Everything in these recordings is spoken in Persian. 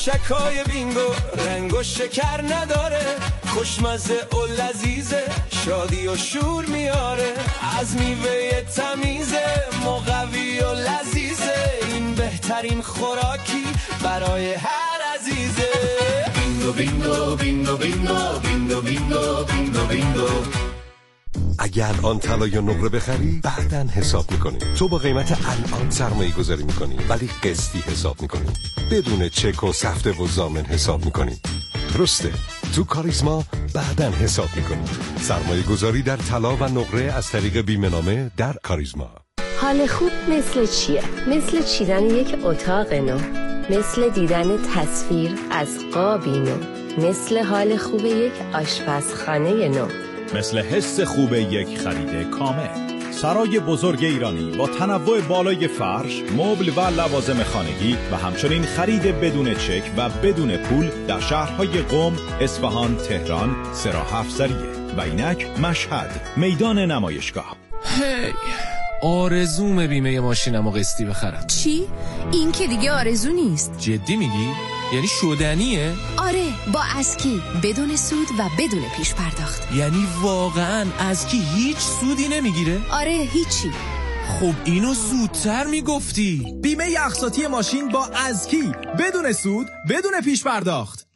موشکای بینگو رنگ و شکر نداره، خوشمزه و لذیذه، شادی و شور میاره، از میوه تمیزه، مقوی و لذیذه، این بهترین خوراکی برای هر عزیزه. بینگو بینگو بینگو بینگو بینگو بینگو بینگو بینگو. اگر آن طلا یا نقره بخری بعداً حساب میکنی. تو با قیمت الان سرمایه گذاری میکنی ولی قسطی حساب میکنی، بدون چک و سفته و ضامن حساب میکنی. درسته، تو کاریزما بعداً حساب میکنی. سرمایه گذاری در طلا و نقره از طریق بیمه نامه در کاریزما. حال خوب مثل چیه؟ مثل چیدن یک اتاق نو، مثل دیدن تصویر از قابی نو، مثل حال خوب یک آشپزخانه نو، مثل حس خوب یک خرید کامل. سرای بزرگ ایرانی با تنوع بالای فرش، مبل و لوازم خانگی و همچنین خرید بدون چک و بدون پول در شهرهای قم، اصفهان، تهران، سراح افزریه و اینک مشهد، میدان نمایشگاه. هی آرزوم بیمه ماشینمو قسطی بخرم. چی؟ این که دیگه آرزو نیست. جدی میگی؟ یعنی شدنیه؟ آره، با اسکی، بدون سود و بدون پیش پرداخت. یعنی واقعا اسکی هیچ سودی نمیگیره؟ آره، هیچی. خب اینو زودتر میگفتی. بیمه اقساطی ماشین با اسکی، بدون سود، بدون پیش پرداخت.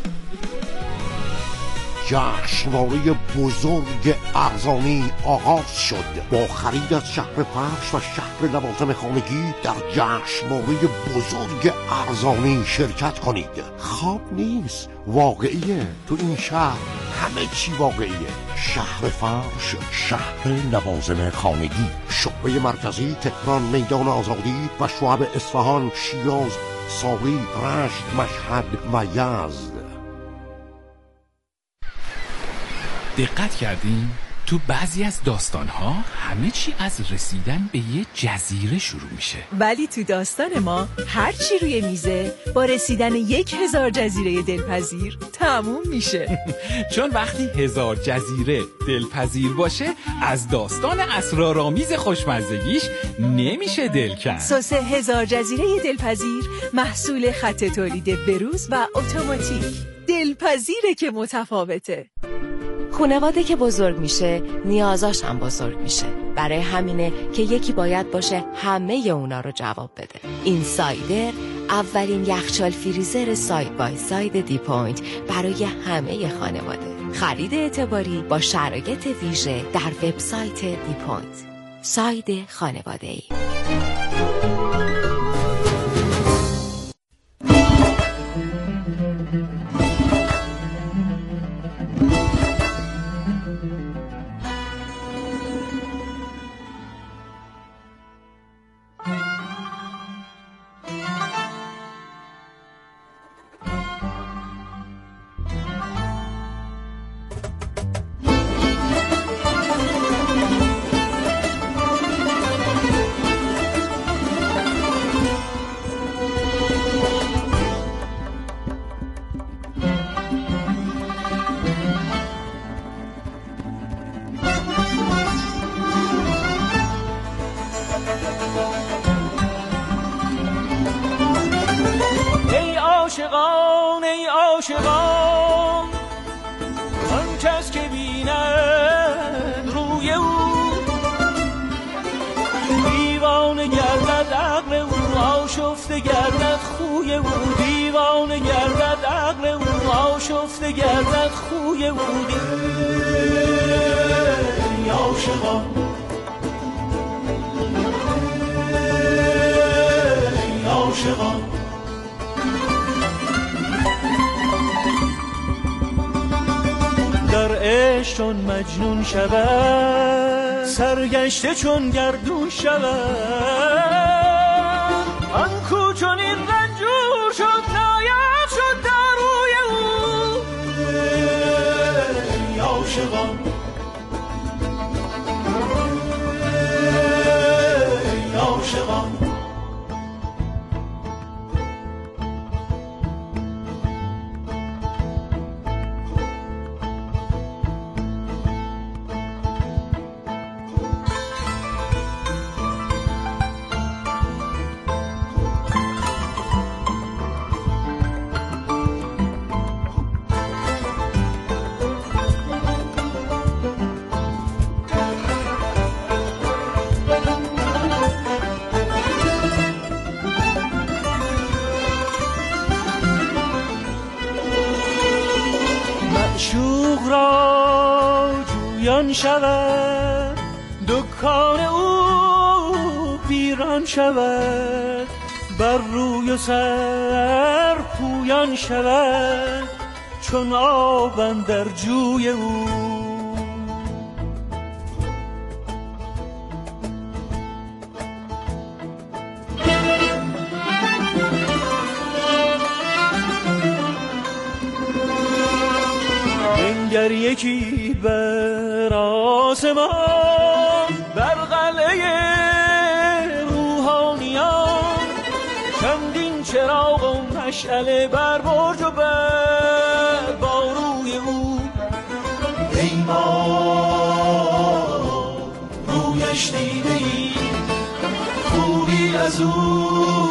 جشنواره بزرگ ارزانی آغاز شد. با خرید از شهر فرش و شهر لوازم خانگی در جشنواره بزرگ ارزانی شرکت کنید. خواب نیست، واقعیه. تو این شهر همه چی واقعیه. شهر فرش، شهر لوازم خانگی، شعبه مرکزی تهران، میدان آزادی و شعب اصفهان، شیراز، ساری، رشت، مشهد و یزد. دقت کردین؟ تو بعضی از داستان‌ها همه چی از رسیدن به یه جزیره شروع میشه، ولی تو داستان ما هر چی روی میزه با رسیدن 1000 جزیره دلپذیر تموم میشه. چون وقتی 1000 جزیره دلپذیر باشه از داستان اسرارآمیز خوشمزگیش نمیشه دل کند. سس 1000 جزیره دلپذیر محصول خط تولید بروز و اتوماتیک. دلپذیره که متفاوته. خانواده که بزرگ میشه نیازاش هم بزرگ میشه. برای همینه که یکی باید باشه همه اونا رو جواب بده. این سایدر اولین یخچال فریزر ساید بای ساید دی پوینت برای همه خانواده. خرید اعتباری با شرایط ویژه در وبسایت دی پوینت. ساید خانواده‌ای. عاشقان ای عاشقان، آن کس که بیند روی او دیوانه گردد، عقل او آشفته گردد، خوی او دیوانه گردد، عقل او آشفته گردد، خوی او. ای عاشقان ای عاشقان، در عشق چون مجنون شود، سرگشته چون گردون شود، آن کو چون این رنجور شد ناید شد در روی او. ای عاشقان ای عاشقان، معشوق را جویان شود، دکان او ویران شود، بر روی و سر پویان شود، چون آب اندر جوی او. بنگر یکی بر آسمان، بر قلعه روحانیان، چندین چراغ و مشعله بر برج و بر باروی او. ای ما رویش دیده ای، خوبی از او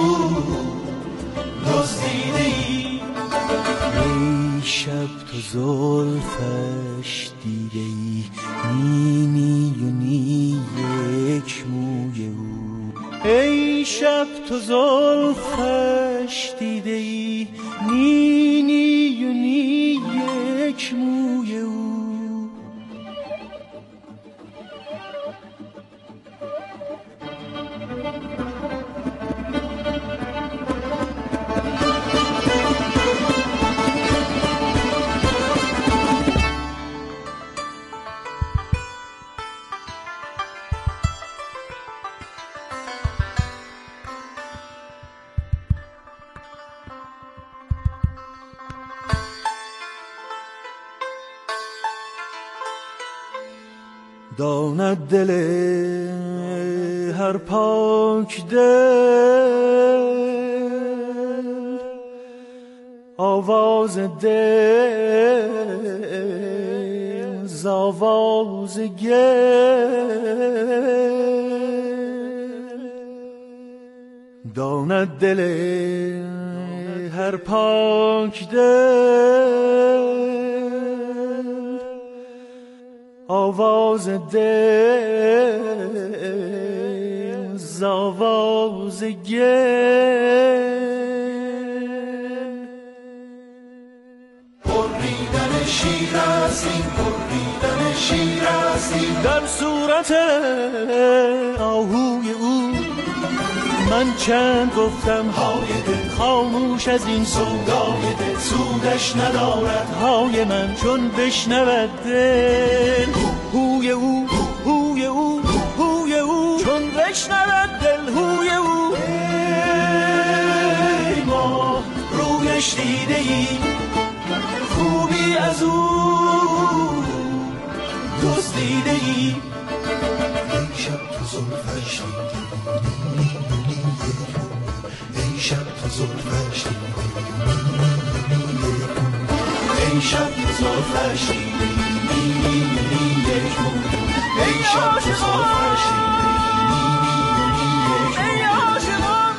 دزدیده ای. ای شب تو زلفش دیده ای، نی نی و نی یک موی او. ای شب تو زلفش دیده ای، نی نی و نی یک موی او. داند دل هر پاک دل، آواز دل ز آواز گل. داند دل هر پاک دل، آواز دل ز آواز گل. بریدن شیر است این، بریدن شیر است این، در صورت آهوی او. من چند گفتم های دل، خاموش از این سودای دل، سودش ندارد های من چون بشنود دل. هوی او هوی او هوی او، چون بشنود دل هوی او. ای ما رویش دیده ای، خوبی از او دزدیده ای. ای شب تو زلفش دیده، ای شب تو زلفش دیده، ای شب تو زلفش دیده، یک موی. ای شب تو زلفش دیده، ای عاشقان.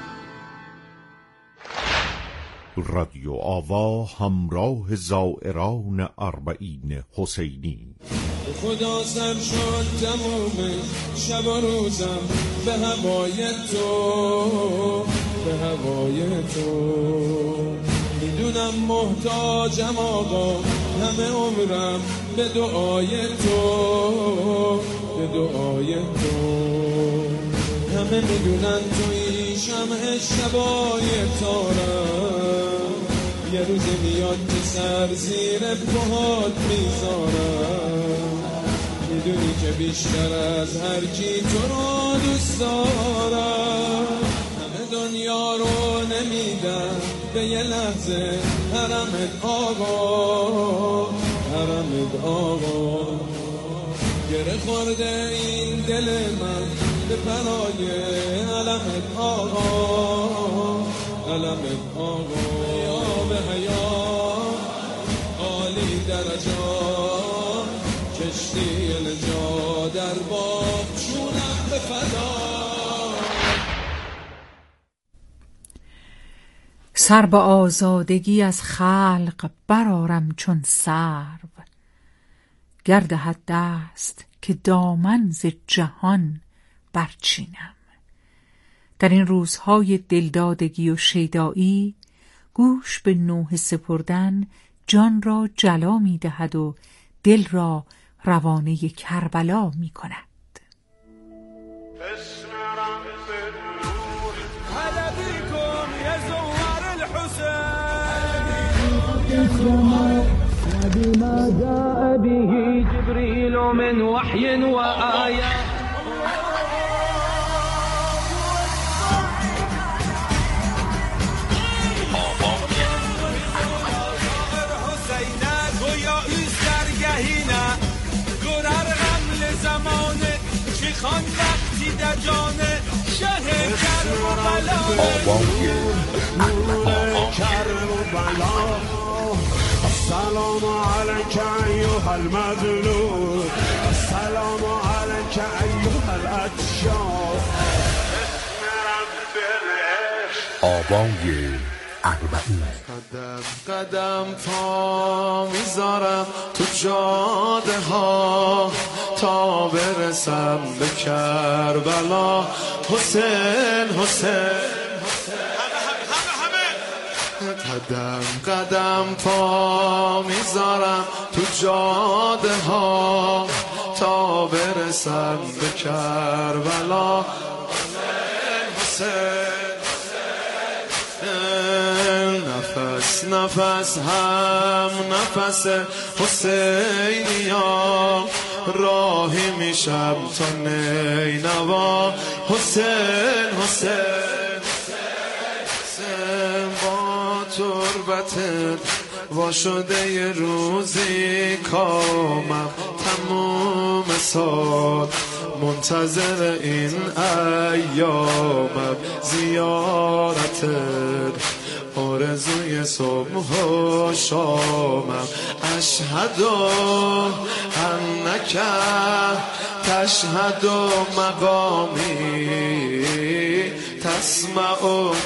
رادیو آوا همراه زائران اربعین حسینی. خدا سر شد تمام شب و روزم به هوای تو، به هوای تو. میدونم محتاجم آقا، همه عمرم به دعای تو، به دعای تو. همه میدونن توی شمع شبای تارم، یه روز میاد که سر زیر پاهات میذارم. میدونی که بیشتر از هر کی تو رو دوست دارم. همه دنیا رو نمیدن به یه لحظه حرمت آقا، حرمت آقا. گره خورده این دل من به پرای علمت آقا، علمت آقا. یا به حیات عالی درجات، کشتی نجا در باب چونم به فدا. سر به آزادگی از خلق برآرم چون سرو، گردهد دست که دامن ز جهان برچینم. در این روزهای دلدادگی و شیدایی گوش به نوحه سپردن جان را جلا می دهد و دل را روانه کربلا می کند. بما جاء به جبريل من وحي وآية گویا این سرگهینه گرر غمل زمانه چی خان وقتی در جانه شه کربلا کربلا السلام عليك أيها المظلوم السلام عليك أيها الأتشاف اسم رب العشق آوای اربعین. قدم قدم پا میذارم تو جاده ها تا برسم به کربلا حسین حسین قدم قدم پا میذارم تو جاده ها تا برسم به کربلا حسین نفس نفس هم نفس حسینیا راهی میشم تا نینوا حسین حسین با تربتت وا شده یه روزی کامم تموم سال منتظر این ایامم زیارتت آرزوی صبح و شامم اشهد انک تشهد مقامی تسمع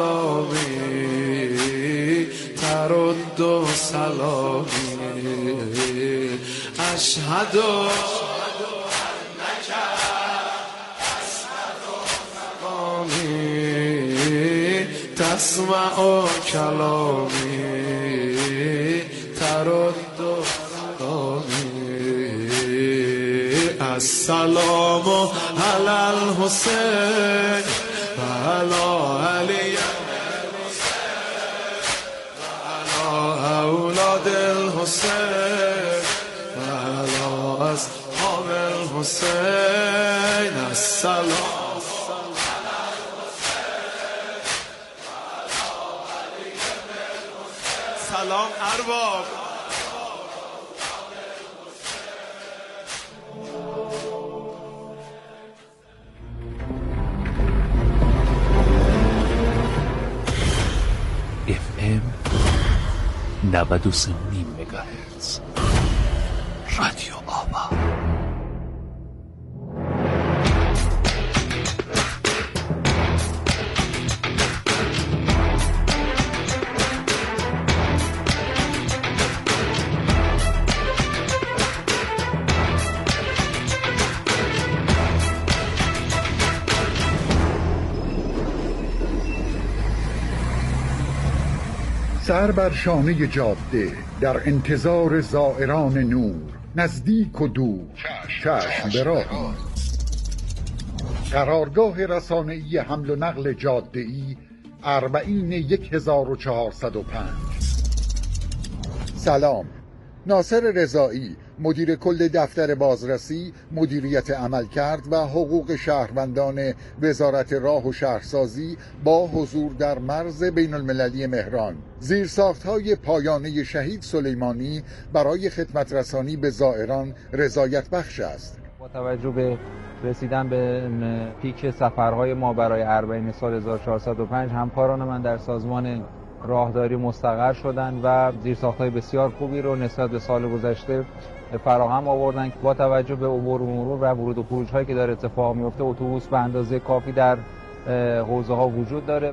کلامی ترد سلامی اشهد انک تشهد مقامی تسمع کلامی ترد سلامی السلام علی الحسین و علی علی اولاد الحسین و علی اصحاب الحسین السلام سلام ارباب FM 93 مگاهرتز رادیو آوا. سر بر شانه جاده در انتظار زائران نور، نزدیک و دور چشم به راه. قرارگاه رسانه‌ای حمل و نقل جاده‌ای اربعین 1405. سلام، ناصر رضایی، مدیر کل دفتر بازرسی، مدیریت عملکرد و حقوق شهروندان وزارت راه و شهرسازی با حضور در مرز بین المللی مهران. زیرساخت‌های پایانه شهید سلیمانی برای خدمت رسانی به زائران رضایت بخش است. با توجه به رسیدن به پیک سفرهای ما برای اربعین سال 1405 همکاران من در سازمان راهداری مستقر شدند و زیرساخت‌های بسیار خوبی رو نسبت به سال گذشته فراهم آوردن. با توجه به عبور و مرور و ورود و خروج‌هایی که داره اتفاق میفته، اتوبوس به اندازه کافی در حوزه‌ها وجود داره.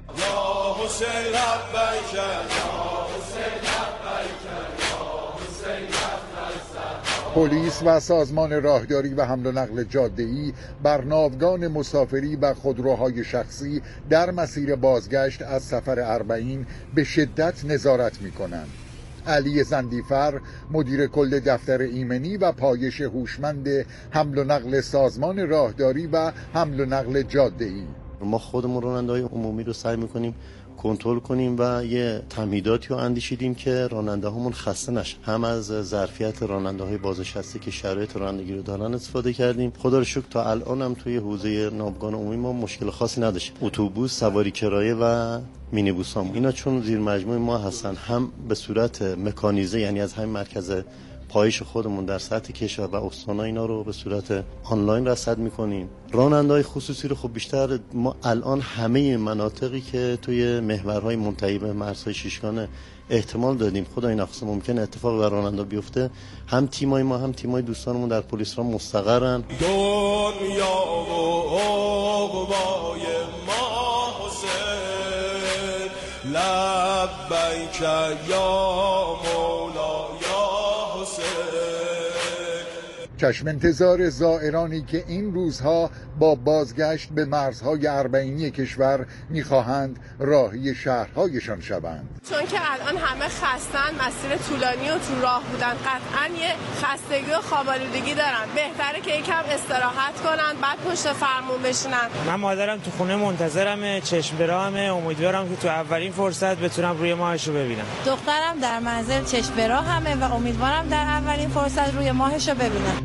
پلیس و سازمان راهداری و حمل و نقل جاده‌ای بر ناوگان مسافری و خودروهای شخصی در مسیر بازگشت از سفر اربعین به شدت نظارت می‌کنند. علی زندیفر مدیر کل دفتر ایمنی و پایش هوشمند حمل و نقل سازمان راهداری و حمل و نقل جاده‌ای. ما خودمون راننده‌های عمومی رو سعی می‌کنیم کنترل کنیم و یه تمهیداتی رو اندیشیدیم که راننده‌هامون خسته نشن. هم از ظرفیت راننده‌های بازنشسته که شرایط رانندگی رو دارن استفاده کردیم. خدا رو شکر تا الان هم توی حوزه ناوگان عمومی ما مشکل خاصی نداشتیم. اتوبوس، سواری کرایه و مینیبوسام اینا چون زیر مجموعه ما هستن، هم به صورت مکانیزه، یعنی از همین مرکز پایش خودمون در سطح کشور و استان‌ها اینا رو به صورت آنلاین رصد می‌کنیم. راننده‌های خصوصی رو خب بیشتر ما الان همه مناطقی که توی محورهای منتهی به مرزهای شیشگانه احتمال دادیم خدا این اقصا ممکنه اتفاق بر راننده بیفته، هم تیمای ما هم تیمای دوستانمون در پلیس را مستقرن. دنیا و عقبای ما حسین لبیک یا مولا یا حسین. چشم انتظار زائرانی که این روزها با بازگشت به مرزهای اربعینی کشور می‌خواهند راهی شهرهایشان شوند. چون که الان همه خستن، مسیر طولانی و تو راه بودن، قطعاً یه خستگی و خواب‌آلودگی دارن. بهتره که یکم استراحت کنن بعد پشت فرمون بشینن. من مادرم تو خونه منتظرمه، چشم به راهمه، امیدوارم که تو اولین فرصت بتونم روی ماهشو ببینم. دخترم در منزل چشم به راهمه و امیدوارم در اولین فرصت روی ماهشو ببینم.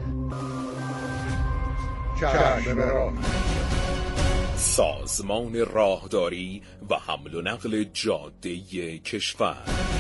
سازمان راهداری و حمل و نقل جاده کشور.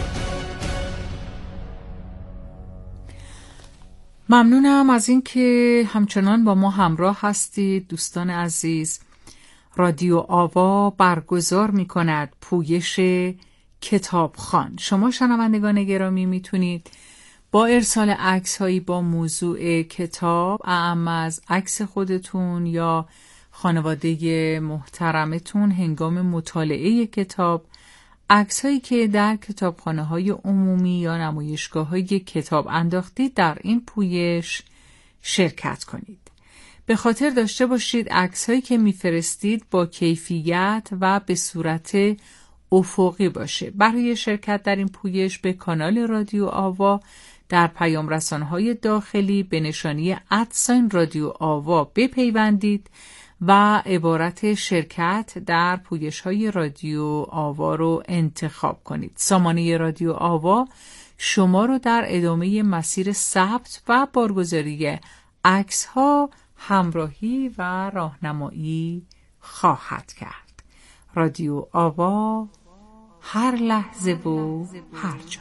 ممنونم از این که همچنان با ما همراه هستید دوستان عزیز. رادیو آوا برگزار می کند پویش کتابخوان. شما شنوندگان گرامی میتونید با ارسال عکس‌هایی با موضوع کتاب، اعم از عکس خودتون یا خانواده محترمتون هنگام مطالعه کتاب، عکس‌هایی که در کتابخانه‌های عمومی یا نمایشگاه‌های کتاب انداختید در این پویش شرکت کنید. به خاطر داشته باشید عکس‌هایی که می‌فرستید با کیفیت و به صورت افقی باشه. برای شرکت در این پویش به کانال رادیو آوا در پیام رسانه‌های داخلی به نشانی @ رادیو آوا بپیوندید و عبارت شرکت در پویش‌های رادیو آوا رو انتخاب کنید. سامانه رادیو آوا شما رو در ادامه مسیر ثبت و بارگذاری عکس‌ها همراهی و راهنمایی خواهد کرد. رادیو آوا، هر لحظه و هر جا.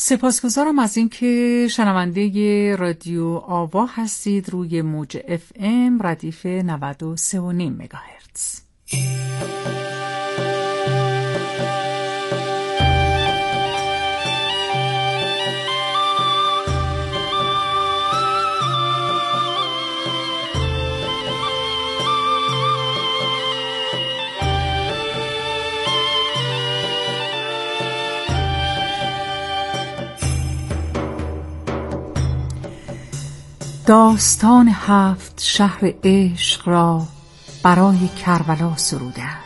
سپاسگزارم از اینکه شنونده رادیو آوا هستید روی موج FM ردیف 93.5 مگاهرتز. داستان 7 شهر عشق را برای کربلا سرودند.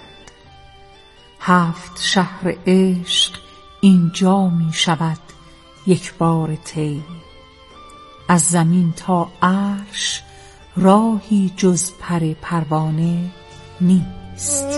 7 شهر عشق اینجا می شود یک بار طی، از زمین تا عرش راهی جز پر پروانه نیست.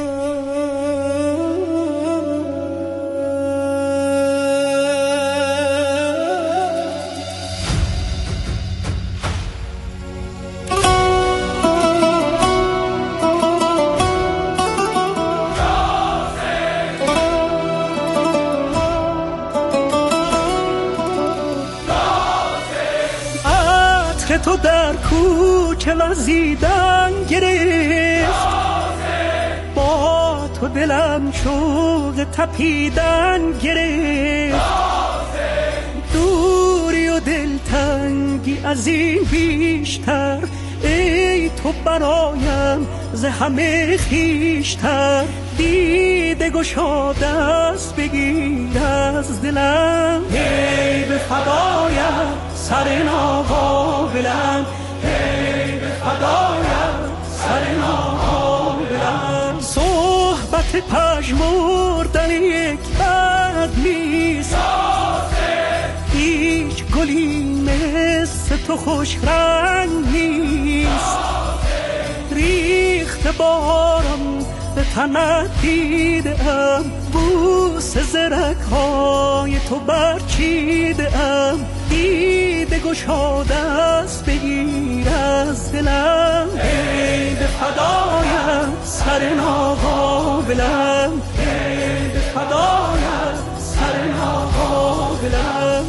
تو در کوچه وزیدن گرفت، با تو دلم شوق تپیدن گرفت. دوری و دلتنگی از این بیشتر، ای تو برایم ز همه خویشتر. دیده گشاده است بگیر از دلم، ای به فدایم سر ناقابلم، ای به فدایم سر ناقابلم. صحبت پژمردن یک بد نیست، هیچ گلی مثل تو خوش رنگ نیست. ریخت بارم به تنت دیدم، بوس زرک‌های تو برچیدم. دیده گشاده است بگیر از دلم، ای به فدایم سر ناقابلم، ای به فدایم سر ناقابلم.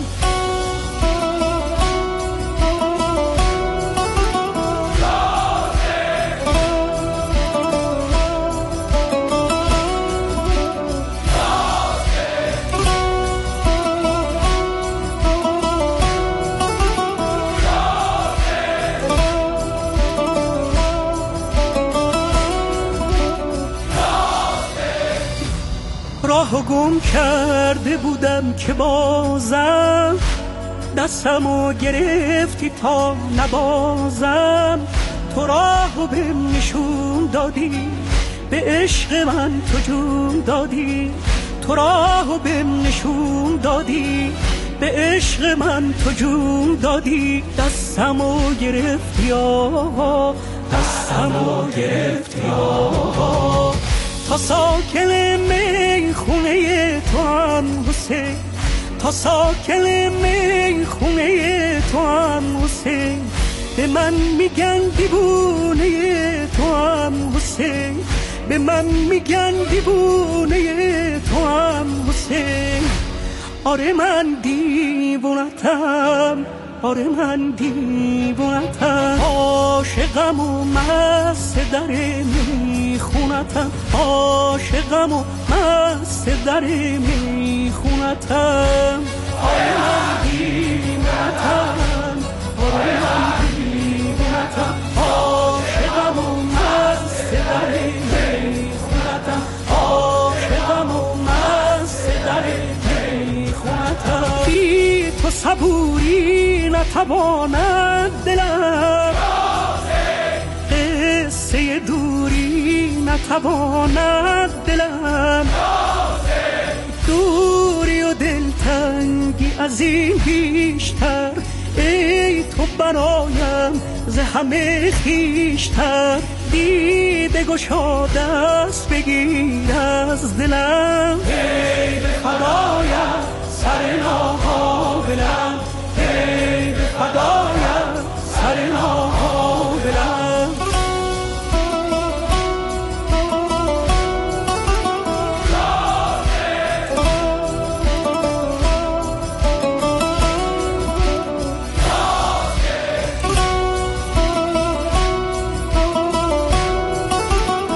راهو گم کرده بودم که بازم، دستمو گرفتی تا نبازم. تو راهو بهم نشون دادی، به عشق من تو جون دادی. تو راهو بهم نشون دادی، به عشق من تو جون دادی. دستمو گرفتی آقا، دستمو گرفتی آقا. تا ساکن میخونه تو هم حسین، تا ساکن میخونه تو هم حسین. به من میگن دیوونه تو هم حسین، به من میگن دیوونه تو هم حسین. آره من دیوونتم، آره من دیوونتم. عاشقم و مست در میخونتم، عاشقم و مست در میخونتم. آره من دیوونتم، آره من دیوونتم. عاشقم و مست در میخونتم، عاشقم و مست در میخونتم. بی تو صبوری نتواند دلم، قصه دوری نتواند دلم. دوری و دلتنگی از این بیشتر، ای تو برایم ز همه خویشتر. دیده گشاده است بگیر از دلم، ای به فدایم سر ناقابلم، ای به فدایم